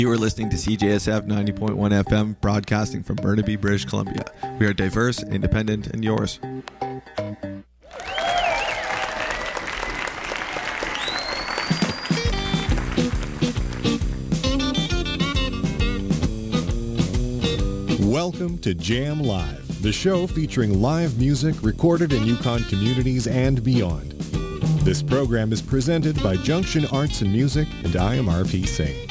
You are listening to CJSF 90.1 FM, broadcasting from Burnaby, British Columbia. We are diverse, independent, and yours. Welcome to Jam Live, the show featuring live music recorded in Yukon communities and beyond. This program is presented by Junction Arts and Music, and I am RP Singh.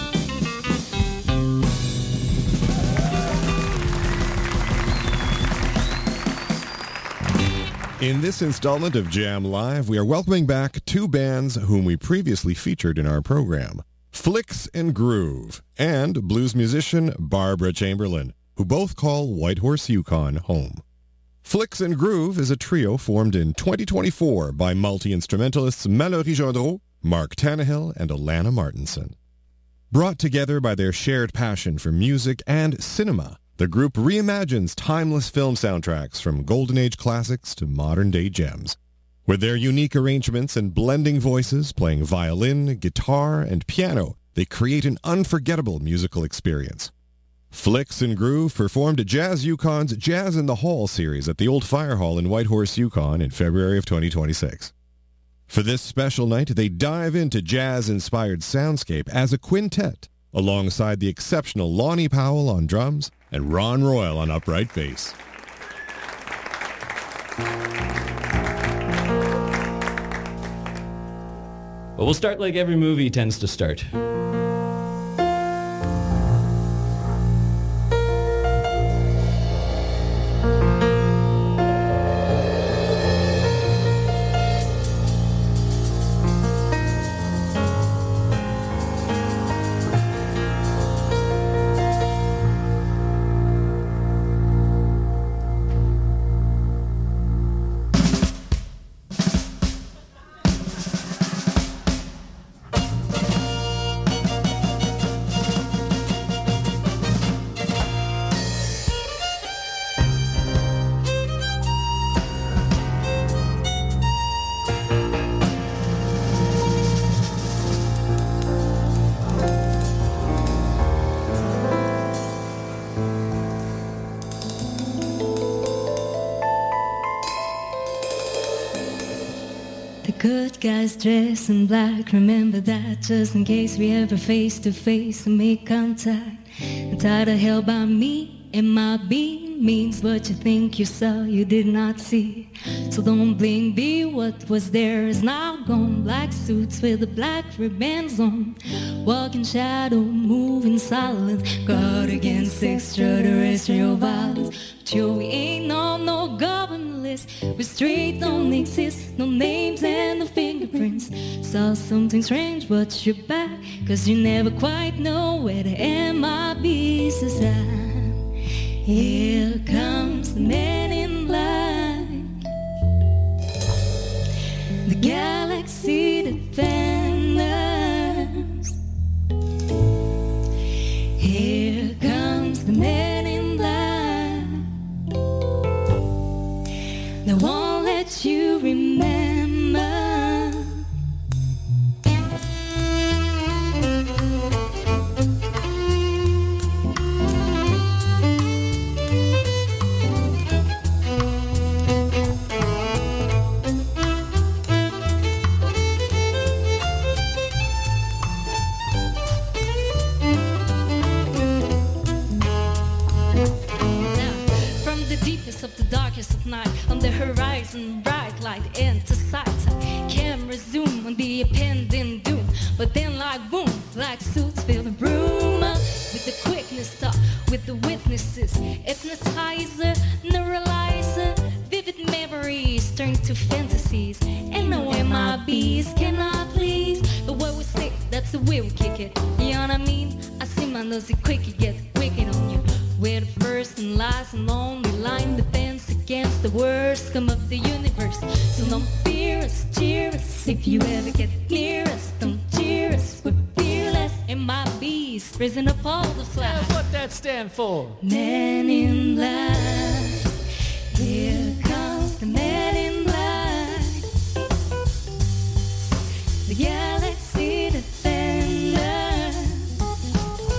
In this installment of Jam Live, we are welcoming back two bands whom we previously featured in our program, Flicks and Groove, and blues musician Barbara Chamberlain, who both call Whitehorse Yukon home. Flicks and Groove is a trio formed in 2024 by multi-instrumentalists Mallory Gendreau, Mark Tannehill, and Alana Martinson. Brought together by their shared passion for music and cinema, the group reimagines timeless film soundtracks from Golden Age classics to modern-day gems. With their unique arrangements and blending voices playing violin, guitar, and piano, they create an unforgettable musical experience. Flicks and Groove performed at Jazz Yukon's Jazz in the Hall series at the Old Fire Hall in Whitehorse, Yukon in February of 2026. For this special night, they dive into jazz-inspired soundscape as a quintet, alongside the exceptional Lonnie Powell on drums and Ron Royal on upright bass. Well, we'll start like every movie tends to start. Good guys dressed in black, remember that just in case we ever face to face and make contact. And tired of hell by me and my being means what you think you saw, you did not see. So don't blink, be what was there is now gone. Black suits with the black ribbons on, walk in shadow, move in silence, guard against extraterrestrial violence. But yo, we ain't on no government list, we straight don't exist, no names and no fingerprints. Saw something strange, but you're back, cause you never quite know where the MIBs is at. Here comes the man in black, the galaxy defenders. Here comes the man in black, they won't let you remember. Of the darkest of night, on the horizon, bright light into sight. Camera zoom on the impending doom, but then like boom, black suits fill the room. With the quickness talk, with the witnesses, hypnotizer, neuralizer, vivid memories turn to fantasies, and no MIBs cannot please. The way we say, that's the way we kick it, you know what I mean? I see my nosy quickie get wicked on you. We're the first and last and only line defense against the worst scum of the universe. So don't fear us, cheer us. If you ever get near us, don't cheer us. We're fearless. MIBs, prison of all the flag. What that stand for? Man in black. Here comes the man in black. The galaxy defender.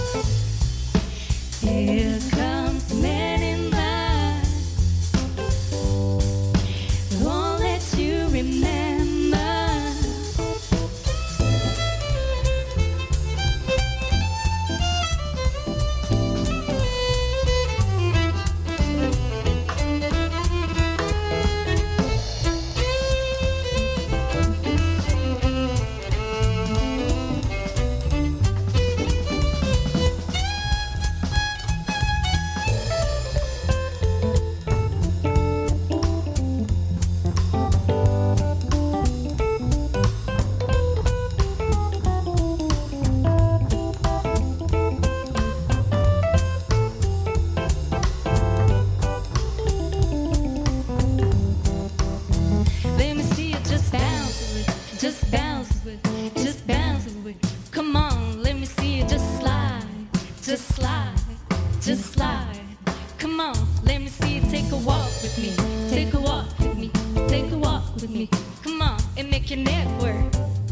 just slide, just slide. Come on, let me see you take a walk with me. Take a walk with me, take a walk with me. Come on, and make your neck work.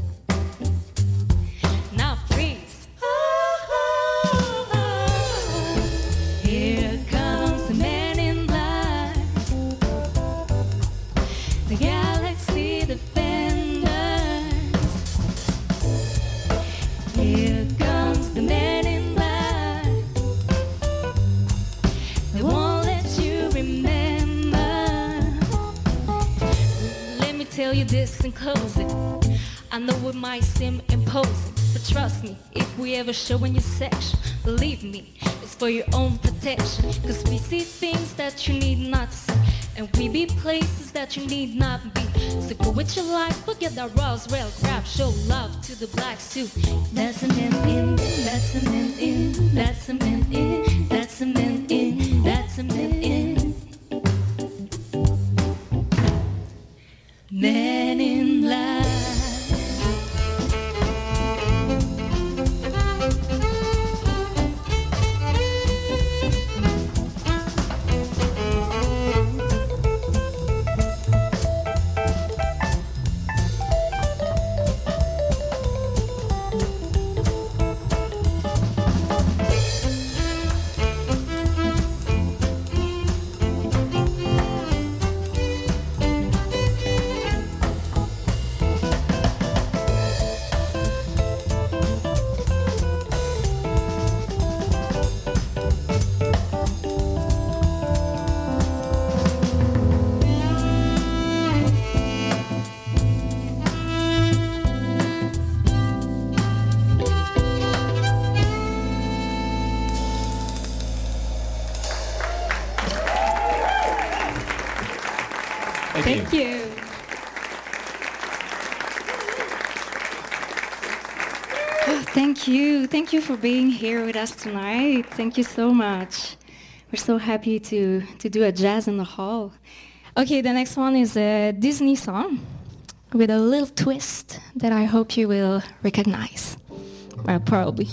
Now freeze. Here comes the man in black, the Galaxy Defenders. Here comes the man in black, they won't let you remember. Let me tell you this in closing, I know it might seem imposing, but trust me, if we ever show in your section, believe me, it's for your own protection. Cause we see things that you need not see, and we be places that you need not be. So go with your life, forget that Roswell crap. Show love to the black suit. That's a man in, that's a man in, that's a man in, that's a man in, that's a man in. Man in black. Thank you. Thank you. Thank you for being here with us tonight. Thank you so much. We're so happy to do a jazz in the hall. Okay, the next one is a Disney song with a little twist that I hope you will recognize. Well, probably.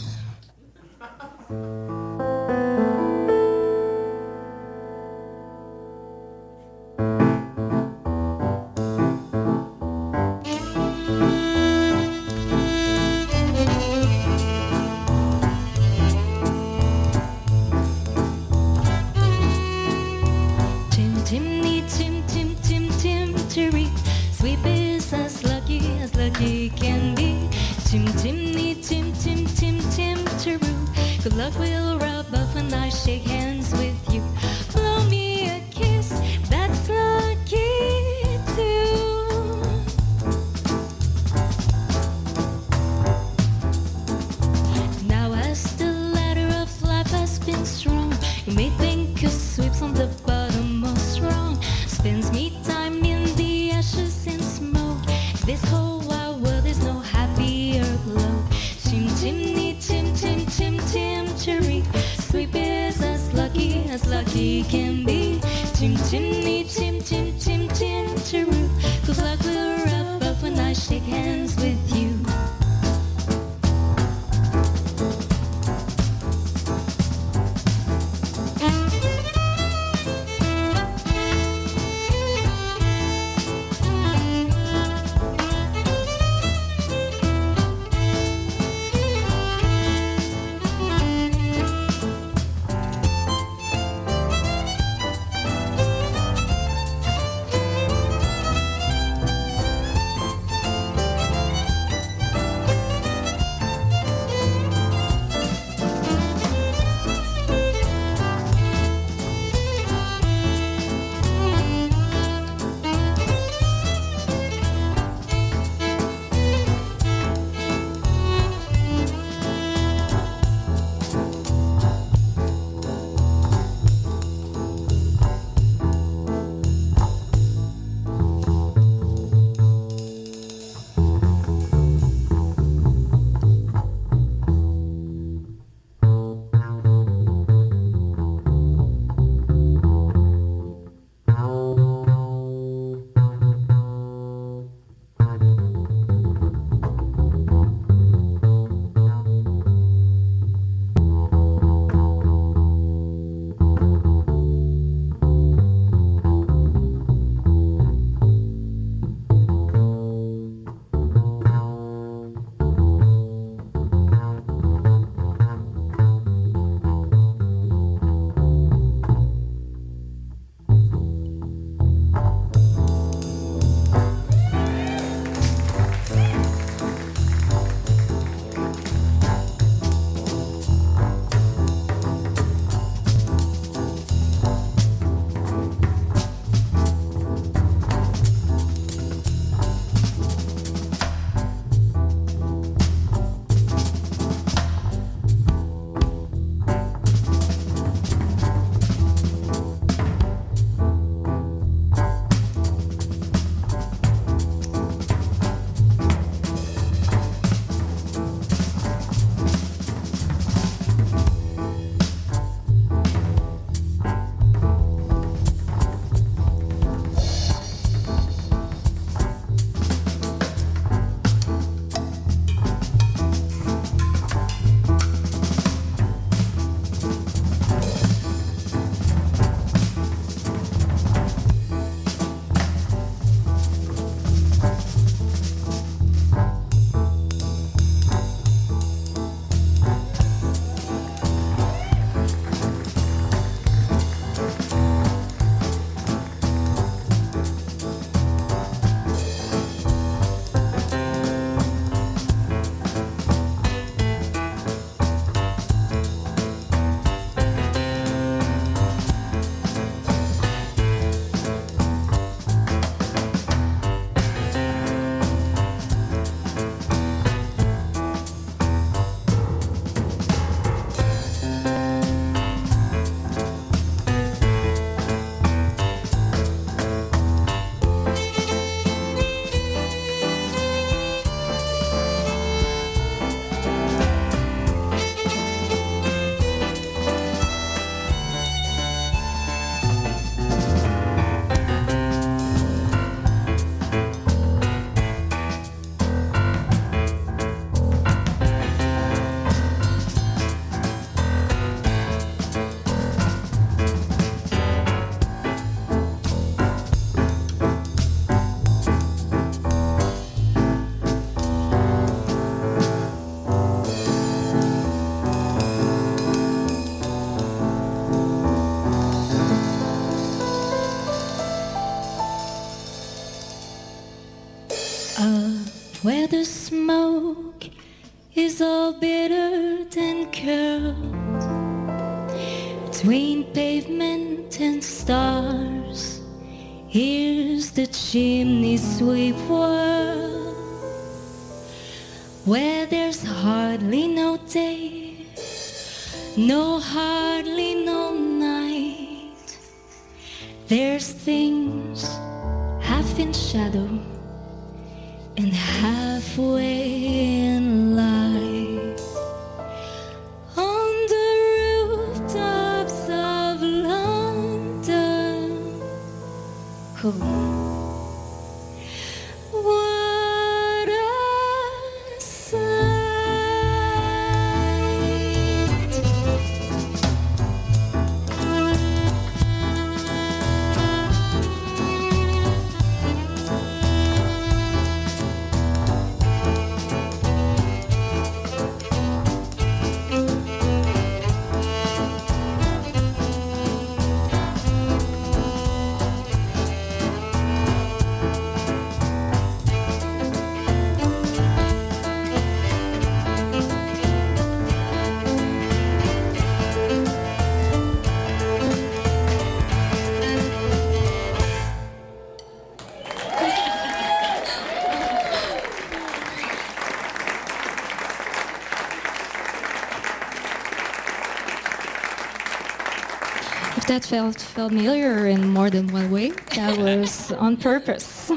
Good luck, we'll rub off and I shake hands with you. Blow me a kiss, that's lucky too. Now as the ladder of life has been strung, you may think a sweeps on the bottommost rung spends me time in the ashes and smoke. This whole wild world is no happier glow. Chim chimney, chim chim chim chim cherry. Sweep is as lucky can be. Chim chimney, chim chim chim chim cherry. Good luck will rub up when I shake hands with you. Between pavement and stars, here's the chimney sweep world, where there's hardly no day, hardly no night. There's things half in shadow and halfway in light. On the rooftops of London, what a sight. If that felt familiar in more than one way, that was on purpose.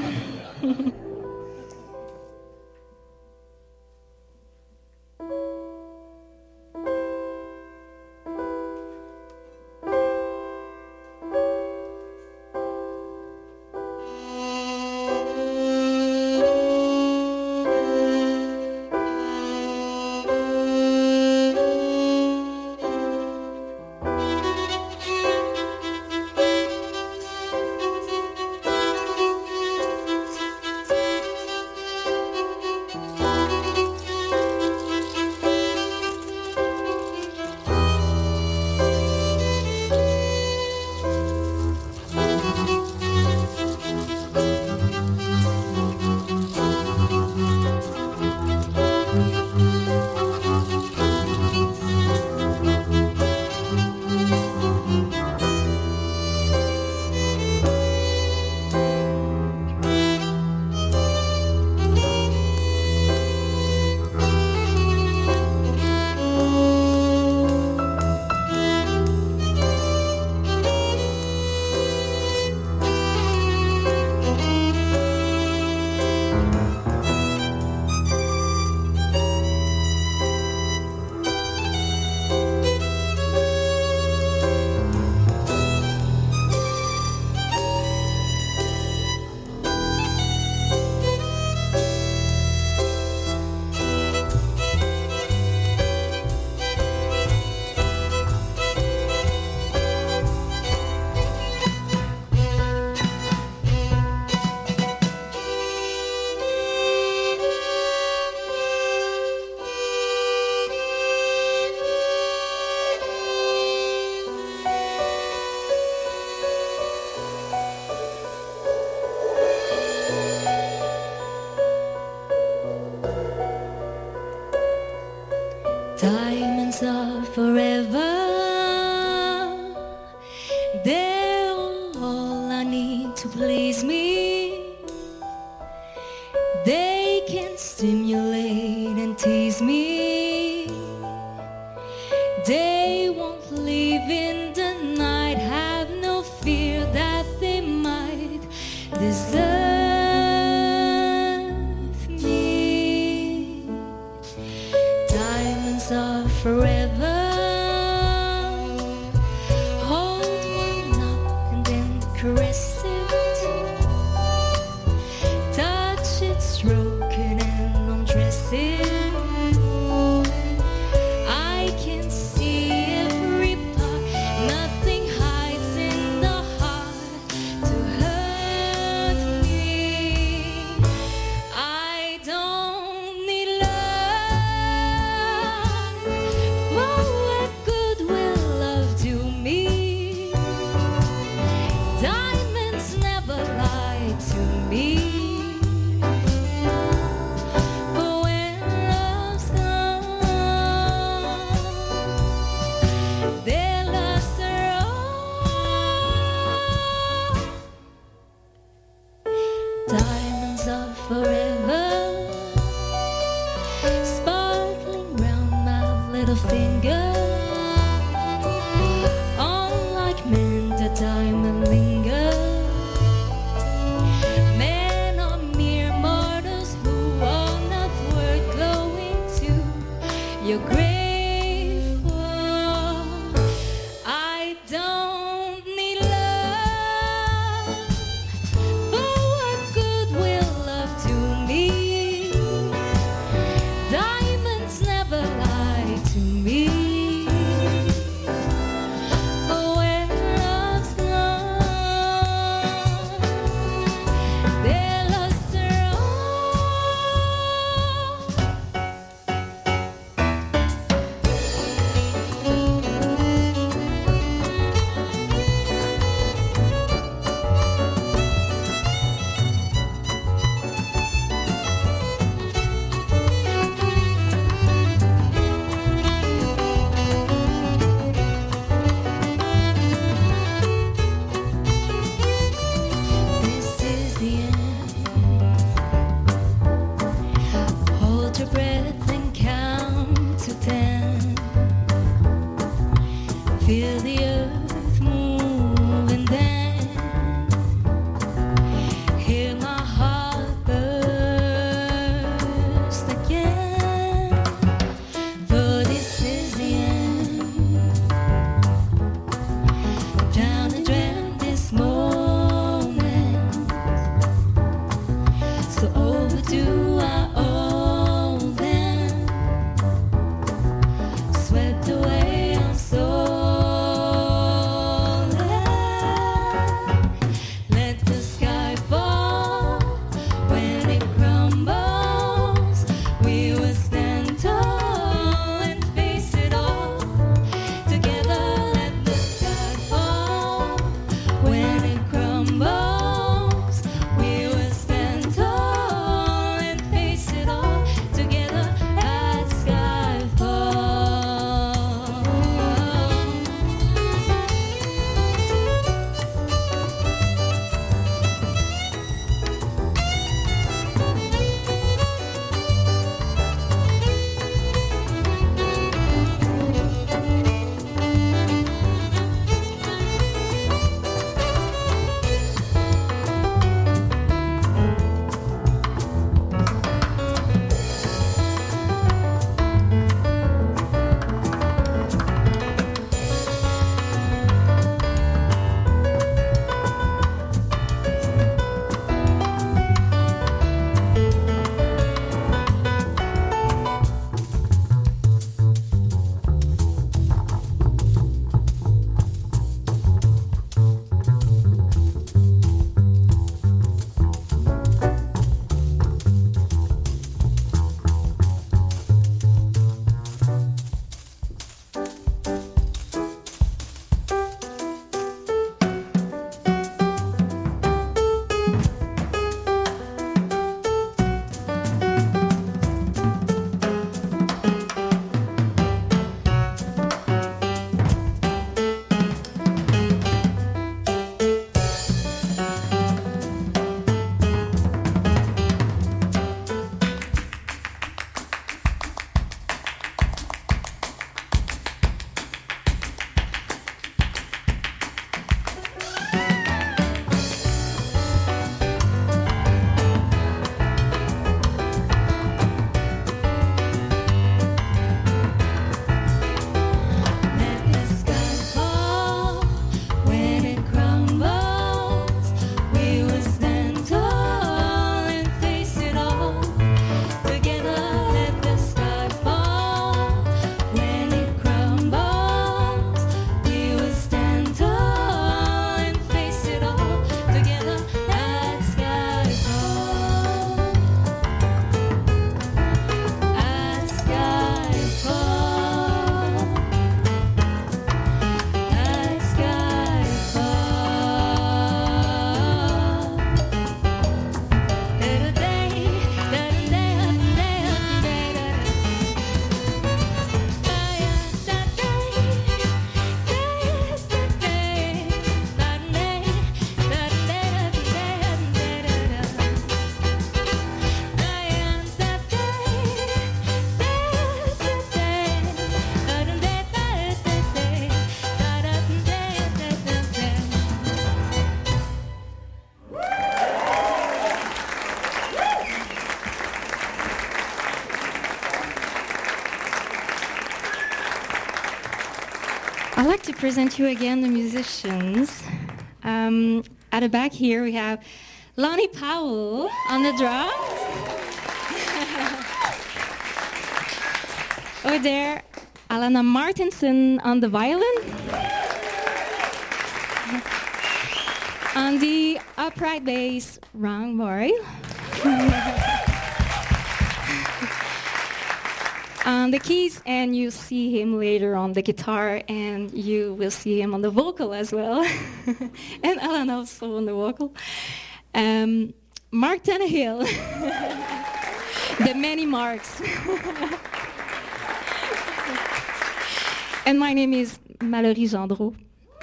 Diamonds are forever. They're all I need to please me. They can stimulate and tease me. They won't leave in the night. Have no fear that they might deserve me. Diamonds are forever. Feel the earth move and then hear my heart burst again. For this is the end. Down and dreamt this moment, so overdue I owe them. Swept away, I'm so let the sky fall. When it crumbles, we will stand tall and face it all together. Let the sky fall. When it crumbles, we will stand tall and face it all together at skyfall. Let the sky fall. When it crumbles, we will stand tall and face it all together. Let the sky fall. When it crumbles, we will stand tall and face it all together at skyfall. At skyfall. At I'd like to present you again the musicians. At the back here we have Lonnie Powell on the drums. Over there, Alana Martinson on the violin. On the upright bass, Ron Boyle. On the keys, and you see him later on the guitar, and you will see him on the vocal as well. And Alan also on the vocal. Mark Tannehill. The many Marks. And my name is Mallory Gendreau.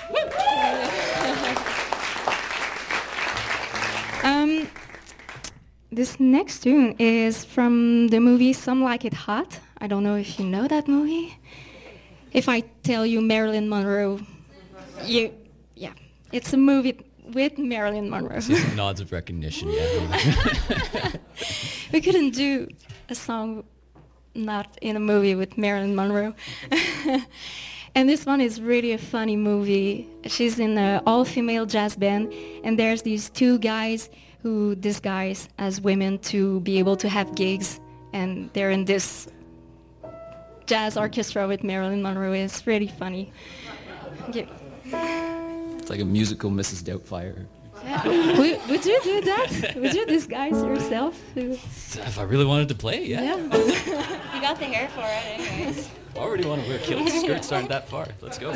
This next tune is from the movie Some Like It Hot. I don't know if you know that movie. If I tell you Marilyn Monroe, yeah, it's a movie with Marilyn Monroe. Just nods of recognition, yeah. We couldn't do a song not in a movie with Marilyn Monroe. And this one is really a funny movie. She's in an all-female jazz band, and there's these two guys who disguise as women to be able to have gigs, and they're in this jazz orchestra with Marilyn Monroe. It's really funny. Yeah. It's like a musical Mrs. Doubtfire. Yeah. Would you do that? Would you disguise yourself? If I really wanted to play, yeah. You got the hair for it anyways. I already want to wear kilts. Skirts aren't that far. Let's go.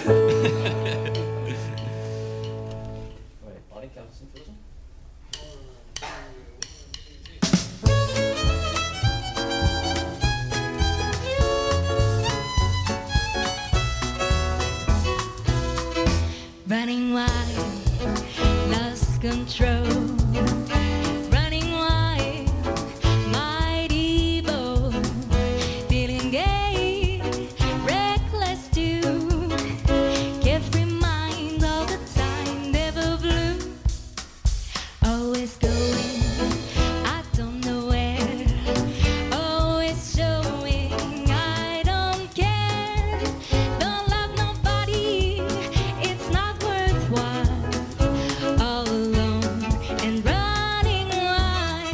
Running wild, lost control. Running wild, mighty bold. Feeling gay, reckless too. Carefree mind all the time, never blue. Always going, I don't know where. Always showing, I don't care. Don't love nobody, it's not worthwhile. All alone and running wild.